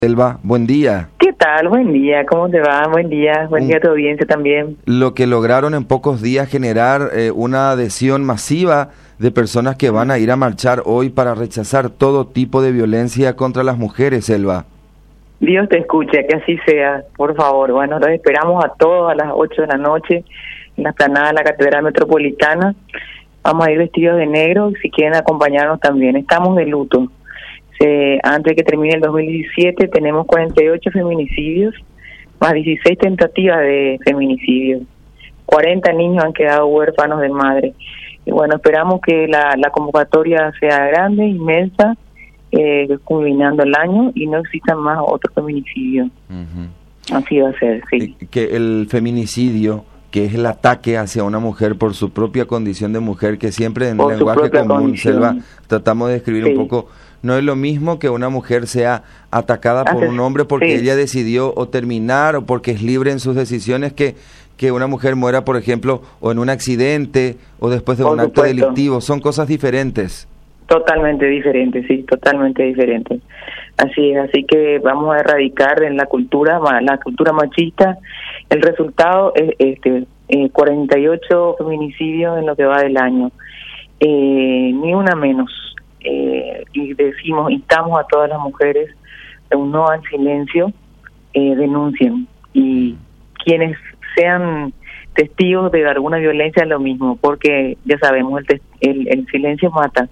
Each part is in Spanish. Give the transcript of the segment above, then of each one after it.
Selva, buen día. ¿Qué tal? Buen día, ¿cómo te va? Buen día a tu audiencia también. Lo que lograron en pocos días generar una adhesión masiva de personas que van a ir a marchar hoy para rechazar todo tipo de violencia contra las mujeres, Selva. Dios te escuche, que así sea, por favor. Bueno, los esperamos a todos a las 8 de la noche en la explanada de la Catedral Metropolitana. Vamos a ir vestidos de negro, si quieren acompañarnos también. Estamos de luto. Antes de que termine el 2017 tenemos 48 feminicidios, más 16 tentativas de feminicidio. 40 niños han quedado huérfanos de madre. Y bueno, esperamos que la convocatoria sea grande, inmensa, culminando el año y no existan más otros feminicidios. Así va a ser, sí. Que el feminicidio, que es el ataque hacia una mujer por su propia condición de mujer, que siempre en por lenguaje común, Selva, tratamos de describir un poco. No es lo mismo que una mujer sea atacada por un hombre porque ella decidió o terminar o porque es libre en sus decisiones que una mujer muera, por ejemplo, o en un accidente o después de un acto delictivo. Son cosas diferentes. Totalmente diferentes, sí, totalmente diferentes. Así es, así que vamos a erradicar en la cultura machista. El resultado es 48 feminicidios en lo que va del año. Ni una menos. Y instamos a todas las mujeres a un no al silencio, denuncien, y quienes sean testigos de alguna violencia lo mismo, porque ya sabemos, el silencio mata.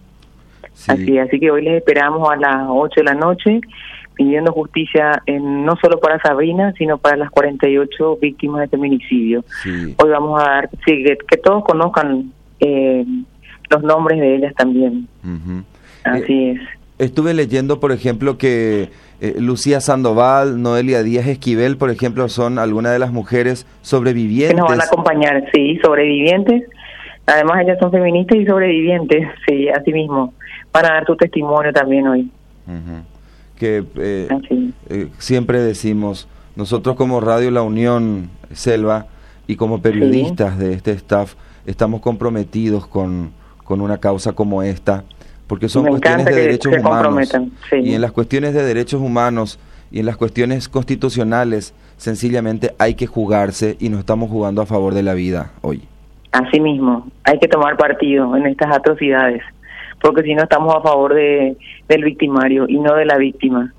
Sí. Así que hoy les esperamos a las 8 de la noche pidiendo justicia no solo para Sabrina, sino para las 48 víctimas de feminicidio. Hoy vamos a dar, que todos conozcan los nombres de ellas también. Así es. Estuve leyendo, por ejemplo, que Lucía Sandoval, Noelia Díaz Esquivel, por ejemplo, son algunas de las mujeres sobrevivientes. Que nos van a acompañar, sí, sobrevivientes. Además, ellas son feministas y sobrevivientes, sí, así mismo. Van a dar su testimonio también hoy. Que siempre decimos, nosotros como Radio La Unión, Selva, y como periodistas de este staff, estamos comprometidos con una causa como esta, porque son cuestiones de derechos humanos. Y en las cuestiones de derechos humanos y en las cuestiones constitucionales, sencillamente hay que jugarse y no estamos jugando a favor de la vida hoy. Así mismo, hay que tomar partido en estas atrocidades, porque si no estamos a favor del victimario y no de la víctima.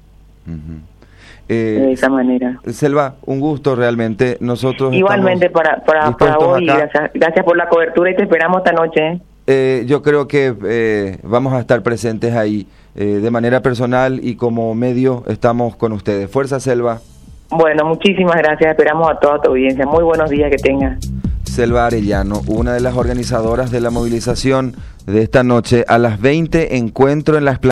De esa manera. Selva, un gusto realmente. Nosotros igualmente para vos, y gracias por la cobertura y te esperamos esta noche. Yo creo que vamos a estar presentes ahí de manera personal y como medio estamos con ustedes. Fuerza, Selva. Bueno, muchísimas gracias. Esperamos a toda tu audiencia. Muy buenos días que tengas. Selva Arellano, una de las organizadoras de la movilización de esta noche a las 20, encuentro en la